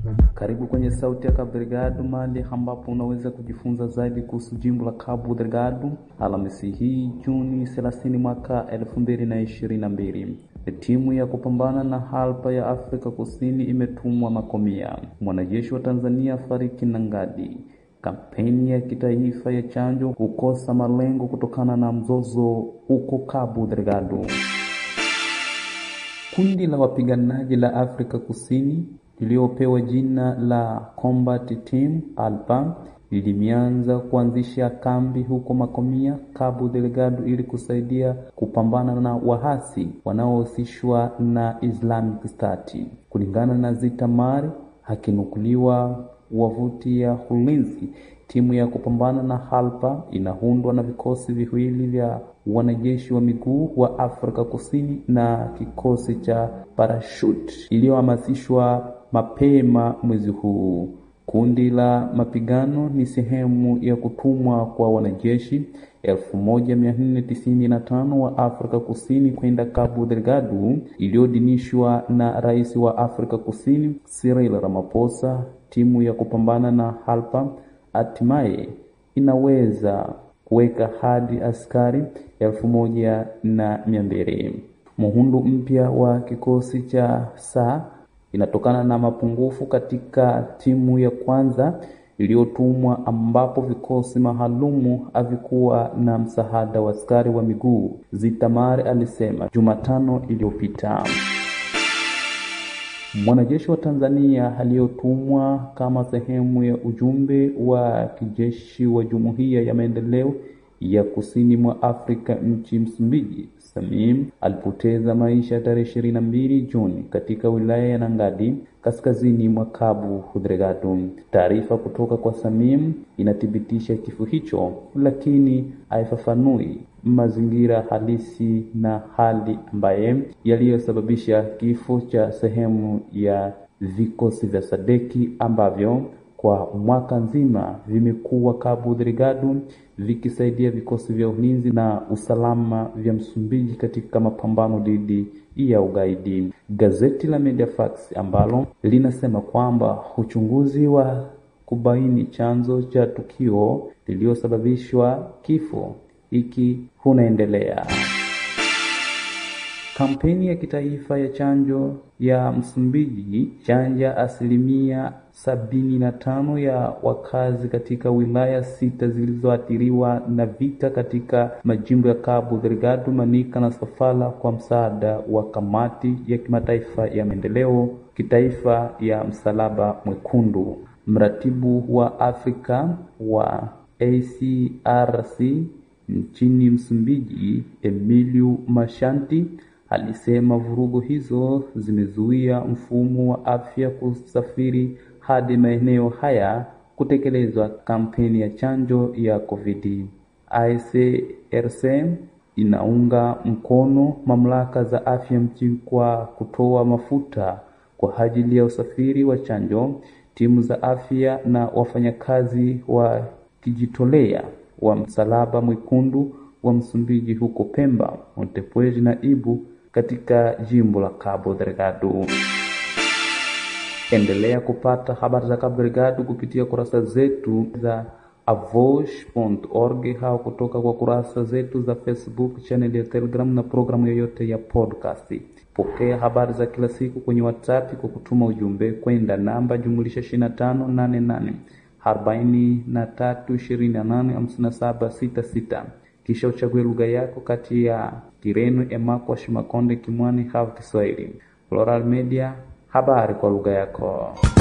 Karibu kwenye sauti ya Cabo Delgado, mahali ambapo unaweza kujifunza zaidi kuhusu jimbo la Cabo Delgado. Alhamisi hii Juni 30 mwaka 2022. Timu ya kupambana na halpa ya Afrika Kusini imetumwa Makomia. Mwanajeshi wa Tanzania fariki Nangadi. Kampeni ya kitaifa ya chanjo kukosa malengo kutokana na mzozo huko Cabo Delgado. Kundi la wapiganaji la Afrika Kusini liliopewa jina la Combat Team Alpha lilianza kuanzisha kambi huko Makomia, Cabo Delgado ili kusaidia kupambana na wahasi wanaohusishwa na Islamic State. Kulingana na Zitamari, akinukuliwa wavuti ya ulinzi, timu ya kupambana na halpa inaundwa na vikosi viwili vya wanajeshi wa miguu wa Afrika Kusini na kikosi cha parachute iliyohamasishwa mapema mwezi huu. Kundi la mapigano ni sehemu ya kutumwa kwa wanajeshi 1495 wa Afrika Kusini kwenda Cabo Delgado iliyodinishwa na Rais wa Afrika Kusini Cyril Ramaphosa. Timu ya kupambana na halpa hatimaye inaweza kuweka hadi askari 1200. Muundo mpya wa kikosi cha SA inatokana na mapungufu katika timu ya kwanza iliyotumwa, ambapo vikosi maalumu havikuwa na msaada wa askari wa miguu, Zitamari alisema Jumatano iliyopita. Mwanajeshi wa Tanzania aliyotumwa kama sehemu ya ujumbe wa kijeshi wa Jumuiya ya Maendeleo ya Kusini mwa Afrika nchi Msumbiji, Samim, alipoteza maisha tarehe 22 Juni katika wilaya ya Nangadi, kaskazini mwa Cabo Delgado. Taarifa kutoka kwa Samim inathibitisha kifo hicho, lakini haifafanui mazingira halisi na hali ambaye yaliyosababisha kifo cha sehemu ya vikosi vya Sadeki ambavyo kwa mwaka nzima vimekuwa Cabo Delgado vikisaidia vikosi vya ulinzi na usalama vya Msumbiji katika mapambano dhidi ya ugaidi. Gazeti la Mediafax ambalo linasema kwamba uchunguzi wa kubaini chanzo cha tukio lililosababishwa kifo hiki unaendelea. Kampeni ya kitaifa ya chanjo ya Msumbiji chanja 75% ya wakazi katika wilaya 6 zilizoathiriwa na vita katika majimbo ya Cabo Delgado, Manica na Sofala kwa msaada wa kamati ya kimataifa ya maendeleo kitaifa ya Msalaba Mwekundu. Mratibu wa Afrika wa ACRC nchini Msumbiji, Emilio Mashanti, alisema vurugu hizo zimezuia mfumo wa afya kusafiri hadi maeneo haya kutekelezwa kampeni ya chanjo ya COVID. ICRC inaunga mkono mamlaka za afya mjini kwa kutoa mafuta kwa ajili ya usafiri wa chanjo, timu za afya na wafanyakazi wa kijitolea wa Msalaba Mwekundu wa Msumbiji huko Pemba, Montepuez na Ibu katika jimbo la Cabo Delgado. Endelea kupata habari za Cabo Delgado kupitia kurasa zetu za avosh.org au kutoka kwa kurasa zetu za Facebook, channel ya Telegram na programu yoyote ya podcast. Pokea habari za kila siku kwenye WhatsApp kwa kutuma ujumbe kwenda namba +2588 43285766. Kisha uchague lugha yako kati ya Kireno, Emakwash, Makonde, Kimwani au Kiswahili. Plural Media, habari kwa lugha yako.